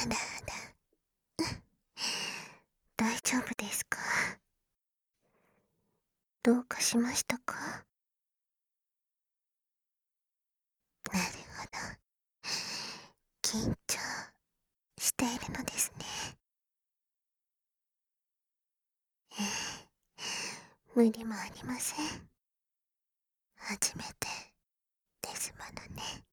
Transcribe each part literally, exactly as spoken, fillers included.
あらあら、大丈夫ですか？どうかしましたか？なるほど。緊張しているのですね。ええ、無理もありません。初めてですものね。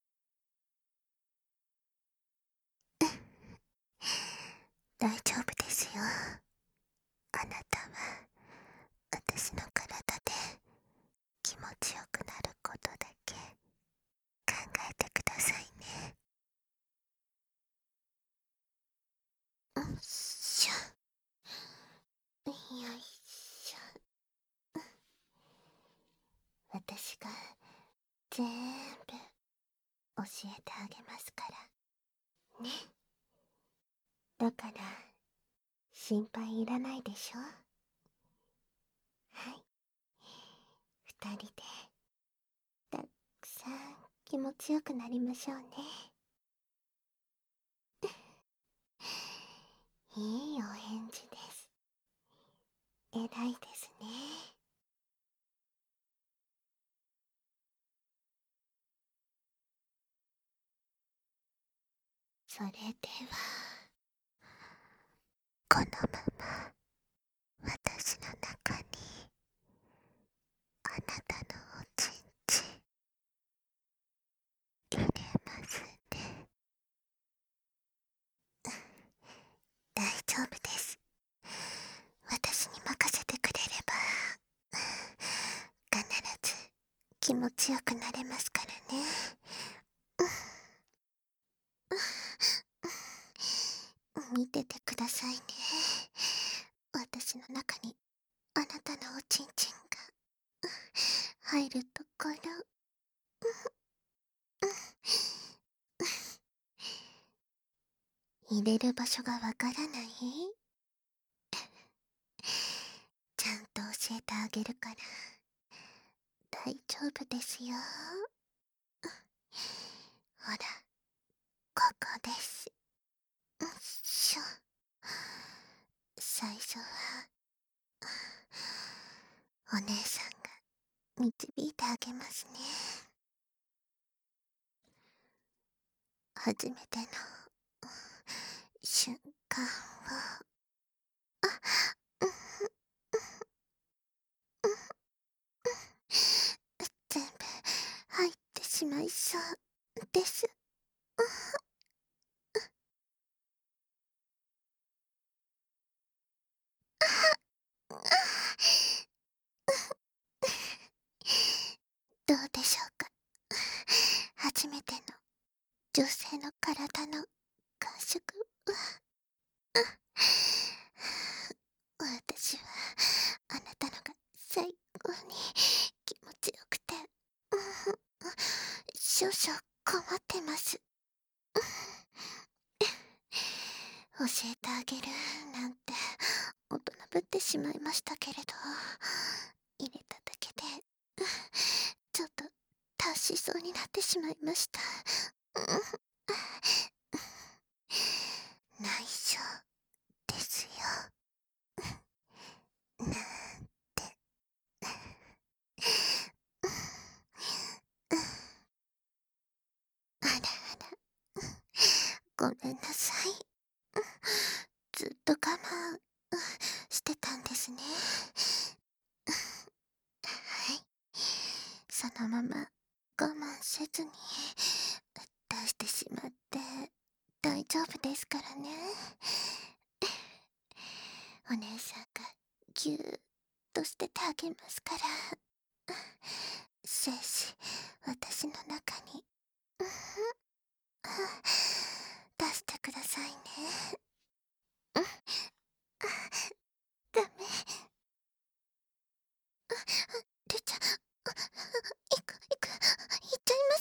大丈夫ですよ。あなたは私の体で気持ちよくなることだけ考えてくださいね。よいしょ。よいしょ。私が全部教えてあげますからね。だから心配いらないでしょ。はい。二人でたくさん気持ちよくなりましょうね。いいお返事です。偉いですね。それではこのまま私の中にあなたのおちんち入れますね。大丈夫です。私に任せてくれれば必ず気持ちよくなれますからね。見ててくださいね。私の中にあなたのおちんちんが入るところ。入れる場所がわからない？ちゃんと教えてあげるから大丈夫ですよ。ほら、ここです。よいしょ。最初はお姉さんが導いてあげますね。初めての瞬間を、あ、うん、全部入ってしまいそうです。どうでしょうか。初めての女性の体の感触は、私はあなたのが最高に気持ちよくて、少々困ってます。教えてあげるなんて大人ぶってしまいましたけれど、入れただけでちょっと達しそうになってしまいました。内緒ですよ。なんて。あらあら、ごめんなさい。ずっと我慢してたんですね。はい。そのまま我慢せずに出してしまって大丈夫ですからね。お姉さんがぎゅーっとしててあげますから。精子、私の中に出してくださいね。ダメ。出ちゃ、いく、いく、いっちゃいます。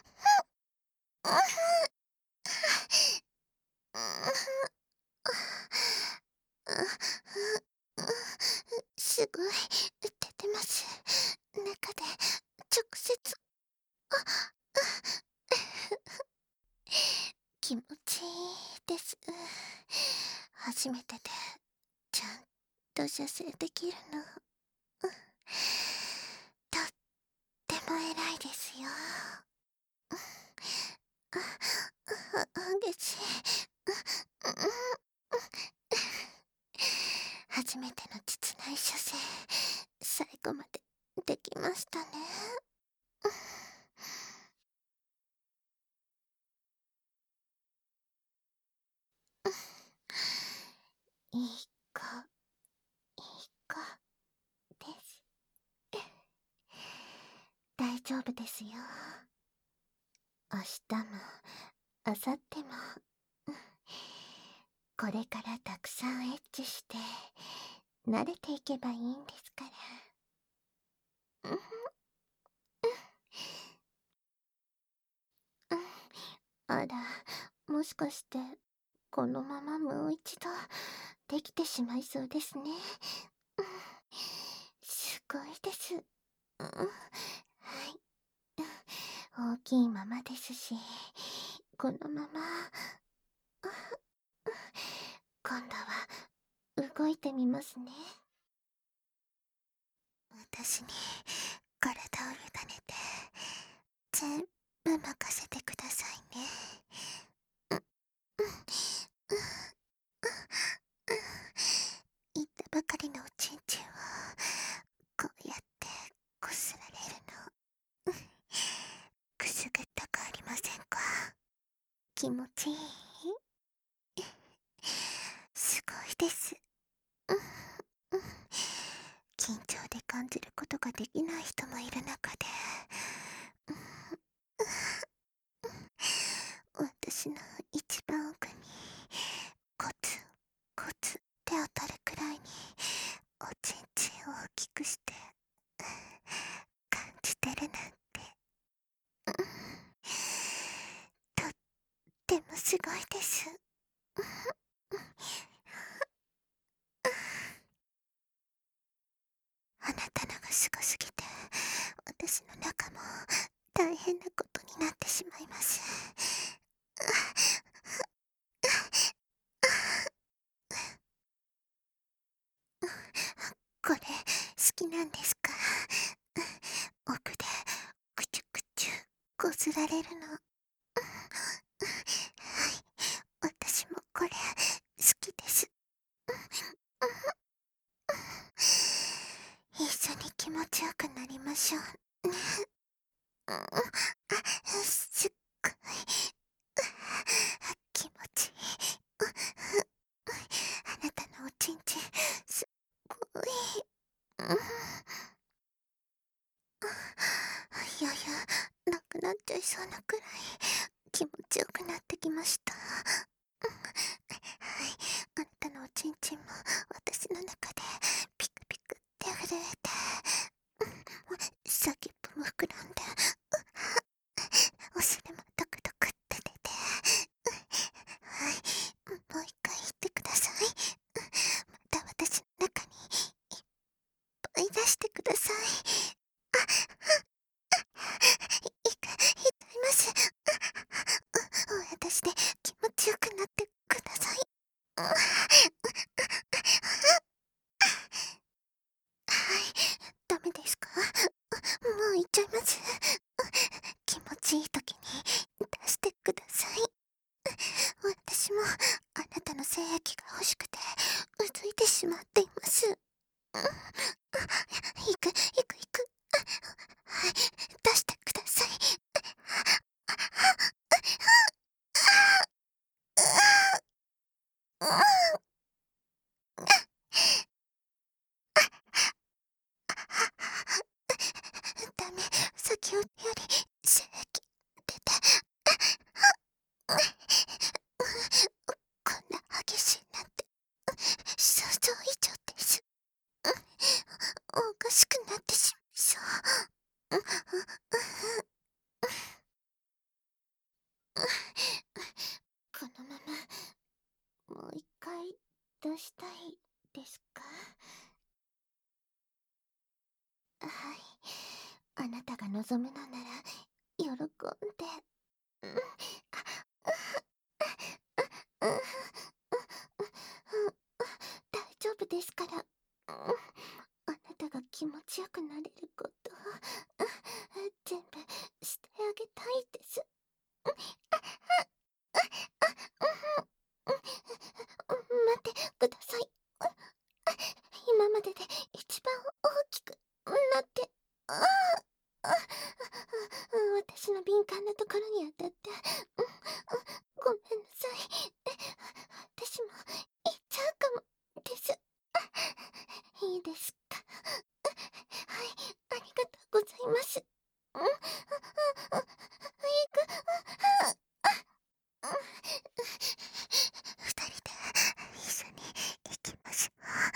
すごい出てます。中で直接。気持ちいいです。初めてで、ちゃんと射精できるの。とっても偉いですよ。あ、あ、激しい。初めての実内射精、最後までできましたね。いい子、いい子です。大丈夫ですよ。明日も、明後日も、これからたくさんエッチして、慣れていけばいいんですから。うん、うん、あら、もしかして、このままもう一度、できてしまいそうですね。うん、すごいです。うん、はい。大きいままですし、このまま、今度は動いてみますね。私に体を委ねて、全部任せてくださいね。言ったばかりのおちんちんをこうやってこすられるの、くすぐったくありませんか？気持ちいい？すごいです。うん、うん、緊張で感じることができない人もいる中で、うん、私の一番奥にコツコツって当たるくらいにおちんちんを大きくして感じてるなんて、うん、とってもすごいです。あなたのがすごすぎて、私の中も大変なことになってしまいます。これ、好きなんですか？奥で、くちゅくちゅ、こすられるの。はい、私もこれ、好きです。一緒に気持ちよくなりましょうね。うん、あ、すっごい、気持ちいい。あなたのおちんちん、すっごい。うん、いやいや、なくなっちゃいそうなくらい気持ちよくなってきました。うん、はい、あなたのおちんちんも私の中でピクピクって震えて、うん、先っぽも膨らんで、お尻もドクドクって出て、はい、もう一回言ってください。また私の中にいっぱい出してください。い、い、痛います。私で気持ちよくなってください。はい、ダメですか？もう行っちゃいます。気持ちいい時に出してください。私もあなたの精液が欲しくてうずいてしまっています。うん、行く行く行く。はい、出してください。ダメ、先より精液出て、こんな激しいなんて想像以上です。おかしくなってしまいそう。このままもう一回出したいですか？はい、あなたが望むのなら喜んで。うん、 うん、うん、大丈夫ですから。うん、あなたが気持ちよくなれることを、うん、全部してあげたいです。うん、あ、あ、あ、あ、うん、うん、うん、待ってください。うん、あ、今までで一番大きくなって、ああ、あ、あ、うん、私の敏感なところに当たって、うん、うん、ごめんなさい。え、私も言っちゃうかもです。あ、いいですか。はい、ありがとうございます。うん、うん、うん、うん、行く、あ、あ、うん、二人で一緒に行きましょ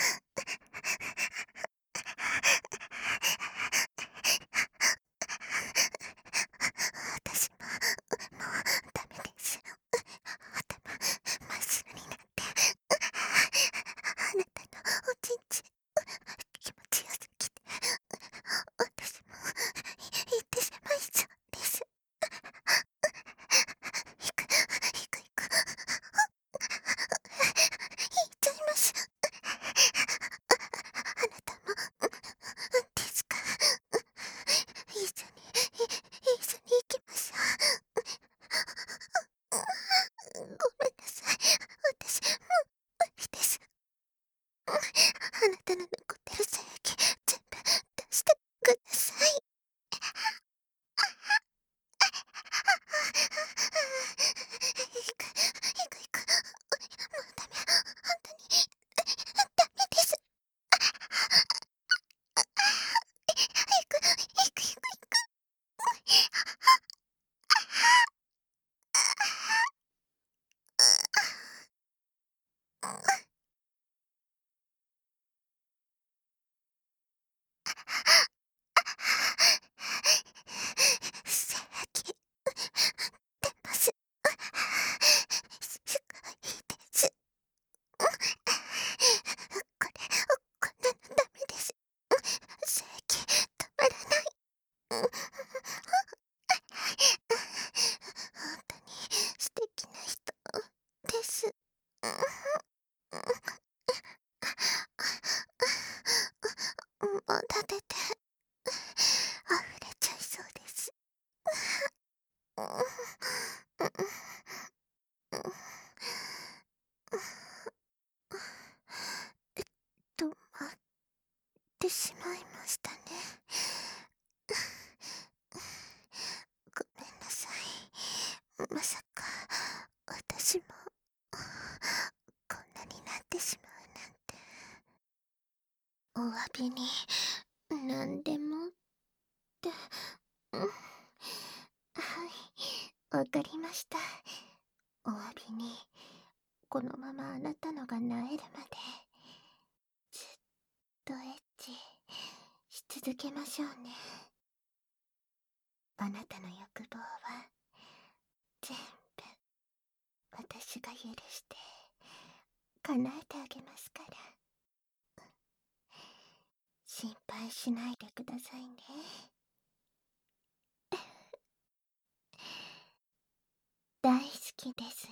う。私ももうダメです。頭真っ白になって、あなたのおちんちん気持ちよすぎて、私も言ってしまいそうです。行く、行く、行く。言っちゃいます。あなたもですか。一緒に、一緒に行きましょう。ごめんなさい。私、もう無理です。あなたの残ってる精液、全部出してください。行く、行く、行く。もうダメ。本当に、ダメです。行く、行く、行く、行く。精液、出ます。すごいです。これ、こんなのダメです。精液、止まらない。うん、本当に素敵な人です。うん、もう食べて溢れちゃいそうです。うん、うん、うん、えっと、待ってしまいましたね。ごめんなさい。まさか、私も、こんなになってしまうなんて。お詫びに、何でもって、うん、はい、わかりました。お詫びに、このままあなたのが萎えるまで、ずっとエッチし続けましょうね。あなたの欲望は、全部、私が許して、叶えてあげますから。心配しないでくださいね。大好きです。